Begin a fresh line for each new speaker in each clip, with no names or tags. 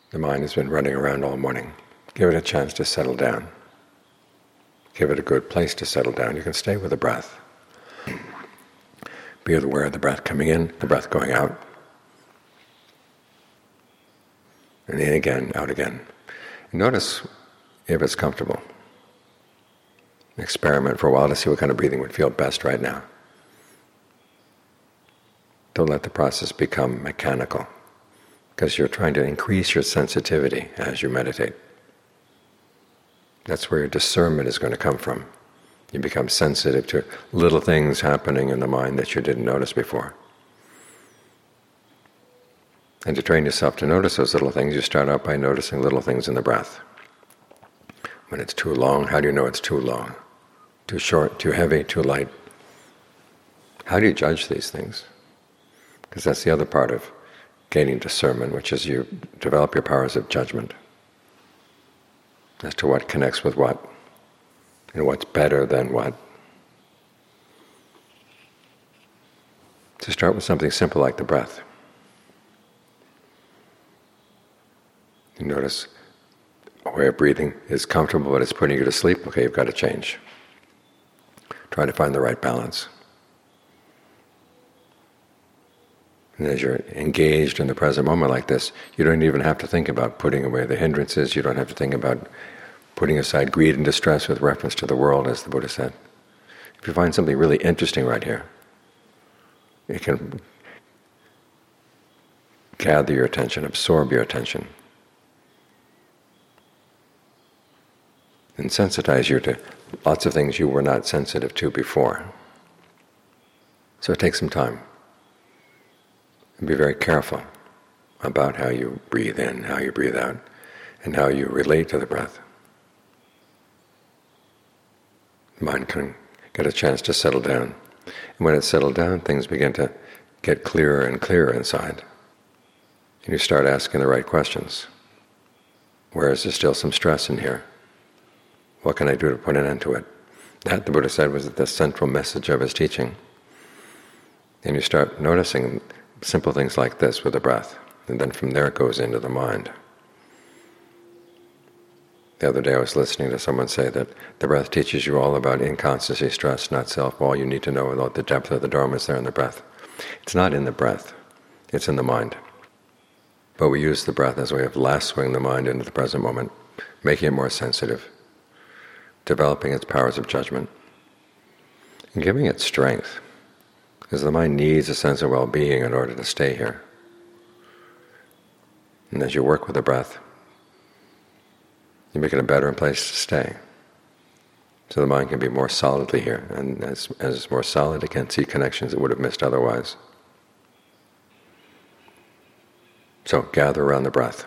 The mind has been running around all morning. Give it a chance to settle down. Give it a good place to settle down. You can stay with the breath. Be aware of the breath coming in, the breath going out. And in again, out again. And notice if it's comfortable. Experiment for a while to see what kind of breathing would feel best right now. Don't let the process become mechanical, because you're trying to increase your sensitivity as you meditate. That's where your discernment is going to come from. You become sensitive to little things happening in the mind that you didn't notice before. And to train yourself to notice those little things, you start out by noticing little things in the breath. When it's too long, how do you know it's too long? Too short, too heavy, too light? How do you judge these things? Because that's the other part of gaining discernment, which is you develop your powers of judgment as to what connects with what, and what's better than what. To start with something simple like the breath. You notice a way of breathing is comfortable, but it's putting you to sleep. Okay, you've got to change. Try to find the right balance. And as you're engaged in the present moment like this, you don't even have to think about putting away the hindrances. You don't have to think about putting aside greed and distress with reference to the world, as the Buddha said. If you find something really interesting right here, it can gather your attention, absorb your attention, and sensitize you to lots of things you were not sensitive to before. So it takes some time. And be very careful about how you breathe in, how you breathe out, and how you relate to the breath. The mind can get a chance to settle down. And when it's settled down, things begin to get clearer and clearer inside. And you start asking the right questions. Where is there still some stress in here? What can I do to put an end to it? That, the Buddha said, was the central message of his teaching. And you start noticing simple things like this with the breath, and then from there it goes into the mind. The other day I was listening to someone say that the breath teaches you all about inconstancy, stress, not self. All you need to know about the depth of the Dharma is there in the breath. It's not in the breath, it's in the mind. But we use the breath as a way of lassoing the mind into the present moment, making it more sensitive, developing its powers of judgment, and giving it strength, because the mind needs a sense of well-being in order to stay here. And as you work with the breath, you make it a better place to stay. So the mind can be more solidly here, and as it's more solid, it can see connections it would have missed otherwise. So gather around the breath.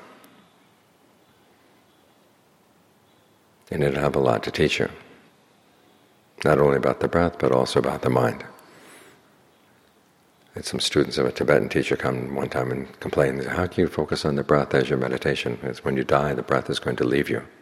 And it'll have a lot to teach you. Not only about the breath, but also about the mind. I had some students of a Tibetan teacher come one time and complain, how can you focus on the breath as your meditation? It's when you die, the breath is going to leave you.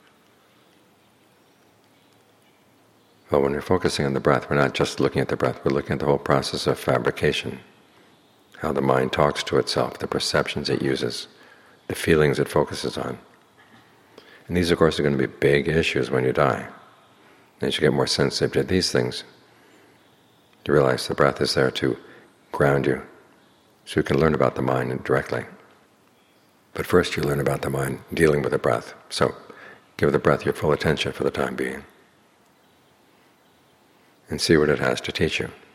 Well, when we're focusing on the breath, we're not just looking at the breath, we're looking at the whole process of fabrication. How the mind talks to itself, the perceptions it uses, the feelings it focuses on. And these, of course, are going to be big issues when you die. And as you get more sensitive to these things, you realize the breath is there to ground you, so you can learn about the mind directly. But first you learn about the mind dealing with the breath. So give the breath your full attention for the time being, and see what it has to teach you.